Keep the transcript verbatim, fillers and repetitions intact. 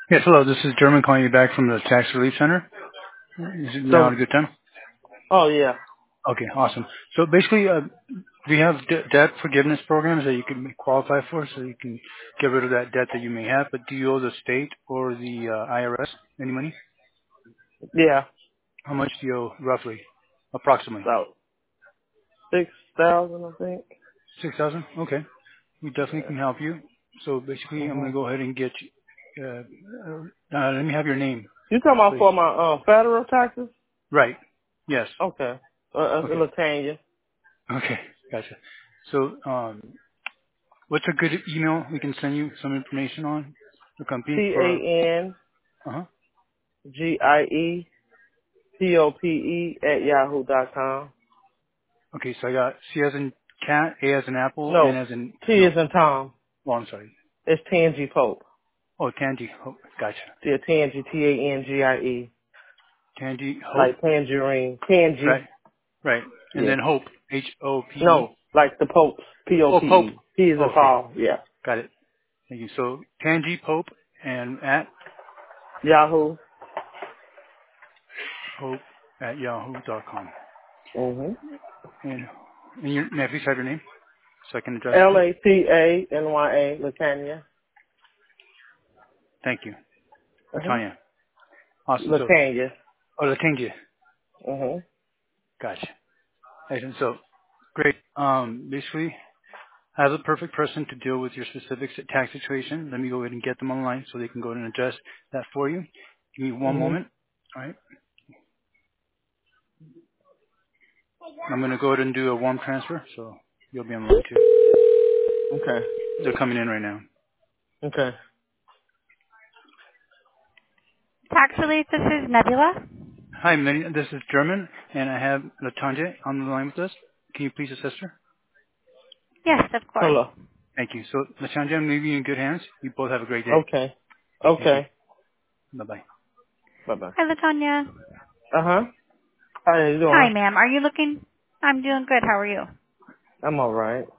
Yes, hello. This is German calling you back from the Tax Relief Center. Is it now So, a good time? oh yeah, Okay, awesome. So basically, uh, we have de- debt forgiveness programs that you can qualify for, so you can get rid of that debt that you may have. But do you owe the state or the uh, I R S any money? yeah, How much do you owe roughly, approximately? about six thousand, I think. Six thousand. Okay, we definitely Yeah. can help you. So basically, I'm going hmm to go ahead and get you. Uh, uh, let me have your name, You talking about please. for my uh, federal taxes? Right. Yes. Okay. Uh, uh, Okay. Latanya. Okay. Gotcha. So, um, what's a good email we can send you some information on the company T for? A N Uh-huh. G I E P O P E at yahoo dot com. Okay, so I got C as in cat, A as in apple, N No, as in T no. is in Tom. Oh, I'm sorry. It's Tangi Pope. Oh, Tangy. Oh, gotcha. Yeah, Tangi, T A N G I E. Tangy Hope. Like tangerine. Tangi. Right. Right. And Yeah. then Hope. H O P E. No, like the Popes. P O Oh, P Pope. E. P is in Okay. Paul. Yeah. Got it. Thank you. So Tangy Pope and at Yahoo. Hope at yahoo dot com. Mm-hmm. And and your may I please have your name so I can address L you. A T A N Y A, Latanya. Thank you. Uh-huh. Latanya. Awesome. So Latanya. oh Latanya. Uh-huh. Gotcha. Excellent. So great. Um, basically, I have the perfect person to deal with your specific s- tax situation. Let me go ahead and get them online so they can go ahead and address that for you. Give me one Uh-huh. moment. All right. I'm going to go ahead and do a warm transfer, so you'll be online too. Okay. They're coming in right now. Okay. Tax Relief, this is Nebula. Hi, Minnie. This is German, and I have Latanja on the line with us. Can you please assist her? Yes, of course. Hello. Thank you. So, Latanja, I'm leaving you in good hands. You both have a great day. Okay. Thank you. Okay. Bye-bye. Bye-bye. Hi, Latonya. Uh-huh. How you Hi, doing? ma'am. Are you looking? I'm doing good. How are you? I'm all right.